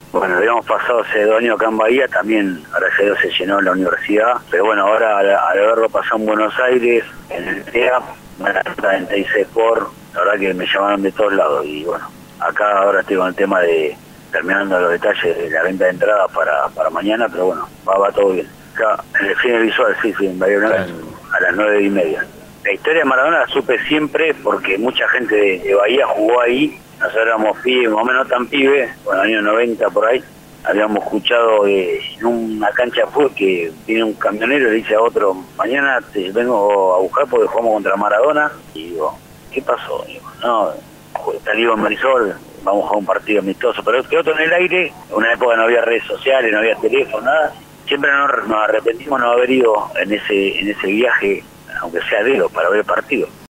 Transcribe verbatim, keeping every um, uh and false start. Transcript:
Bueno, habíamos pasado hace dos años acá en Bahía, también, gracias a Dios, se llenó la universidad, pero bueno, ahora al, al haberlo pasado en Buenos Aires, en el T E A, en T I C por, la verdad que me llamaron de todos lados, y bueno, acá ahora estoy con el tema de terminando los detalles de la venta de entradas para, para mañana, pero bueno, va, va todo bien. Acá, en el cine visual, sí, sí, en Bahía Blanca, Claro. a las nueve y media. La historia de Maradona la supe siempre porque mucha gente de, de Bahía jugó ahí. Nosotros éramos pibes, más o menos tan pibes, bueno, años noventa por ahí, habíamos escuchado eh, en una cancha de fútbol que viene un camionero y le dice a otro, mañana te vengo a buscar porque jugamos contra Maradona. Y digo, ¿qué pasó? Digo, no, está Diego en Marisol, vamos a jugar un partido amistoso, pero quedó todo en el aire. En una época no había redes sociales, no había teléfono, nada. Siempre nos, nos arrepentimos de no haber ido en ese, en ese viaje, aunque sea dedo, para ver el partido.